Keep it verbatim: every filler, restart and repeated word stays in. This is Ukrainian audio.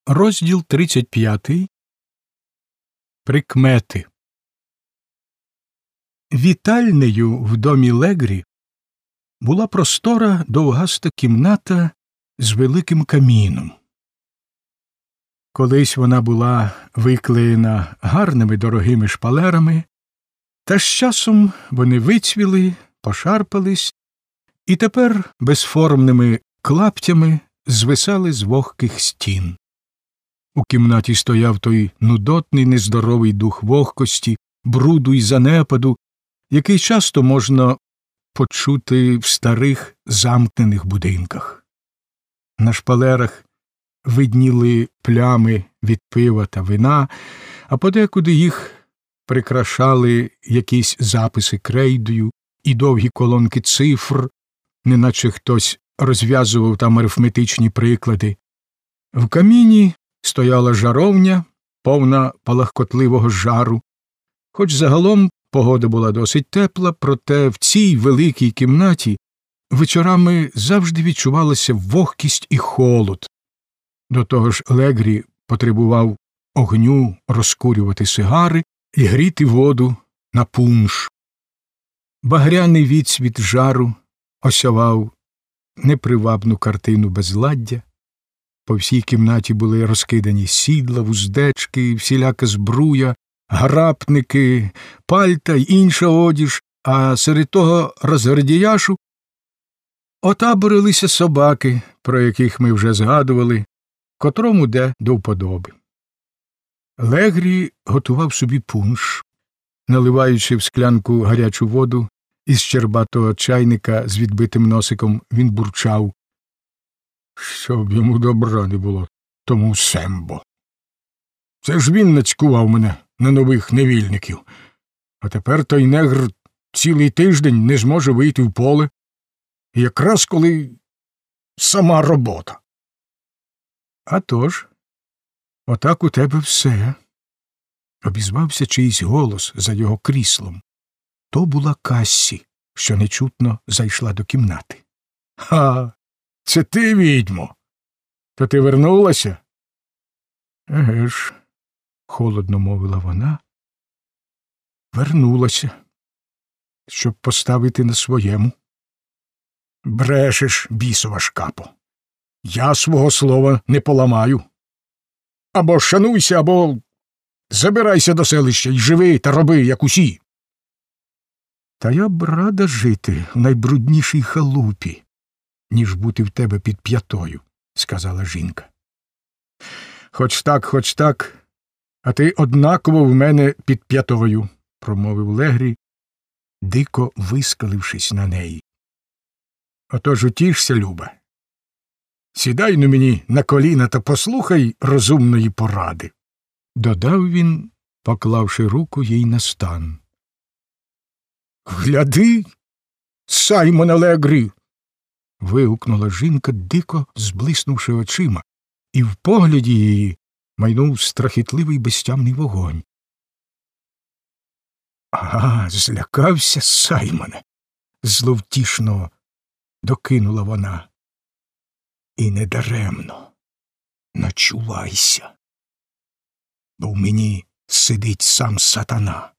Розділ тридцять п'ятий. Прикмети. Вітальнею в домі Легрі була простора довгаста кімната з великим каміном. Колись вона була виклеєна гарними дорогими шпалерами, та з часом вони вицвіли, пошарпались і тепер безформними клаптями звисали з вогких стін. У кімнаті стояв той нудотний, нездоровий дух вогкості, бруду й занепаду, який часто можна почути в старих замкнених будинках. На шпалерах видніли плями від пива та вина, а подекуди їх прикрашали якісь записи крейдою і довгі колонки цифр, неначе хтось розв'язував там арифметичні приклади. В каміні стояла жаровня, повна палахкотливого жару. Хоч загалом погода була досить тепла, проте в цій великій кімнаті вечорами завжди відчувалася вогкість і холод. До того ж Легрі потребував огню розкурювати сигари і гріти воду на пунш. Багряний відсвіт жару осявав непривабну картину безладдя. По всій кімнаті були розкидані сідла, вуздечки, всіляка збруя, грапники, пальта й інша одіж, а серед того розгардіяшу отаборилися собаки, про яких ми вже згадували, котрому де до вподоби. Легрі готував собі пунш, наливаючи в склянку гарячу воду, із щербатого чайника з відбитим носиком він бурчав: щоб йому добра не було, тому Сембо. Це ж він нацькував мене на нових невільників, а тепер той негр цілий тиждень не зможе вийти в поле, і якраз коли сама робота. А тож, отак у тебе все, обізвався чийсь голос за його кріслом. То була Кассі, що нечутно зайшла до кімнати. Ха! Це ти, відьмо? То ти вернулася? Еге ж, холодно мовила вона. Вернулася, щоб поставити на своєму. Брешеш, бісова шкапо. Я свого слова не поламаю. Або шануйся, або забирайся до селища і живи та роби, як усі. Та я б рада жити в найбруднішій халупі, ніж бути в тебе під п'ятою, сказала жінка. Хоч так, хоч так, а ти однаково в мене під п'ятою, промовив Легрі, дико вискалившись на неї. Отож утішся, Люба. Сідай ну мені на коліна та послухай розумної поради, додав він, поклавши руку їй на стан. Гляди, Саймоне Легрі! Вигукнула жінка, дико зблиснувши очима, і в погляді її майнув страхітливий безтямний вогонь. А, злякався, Саймоне, зловтішно докинула вона. І недаремно. Начувайся, бо в мені сидить сам сатана.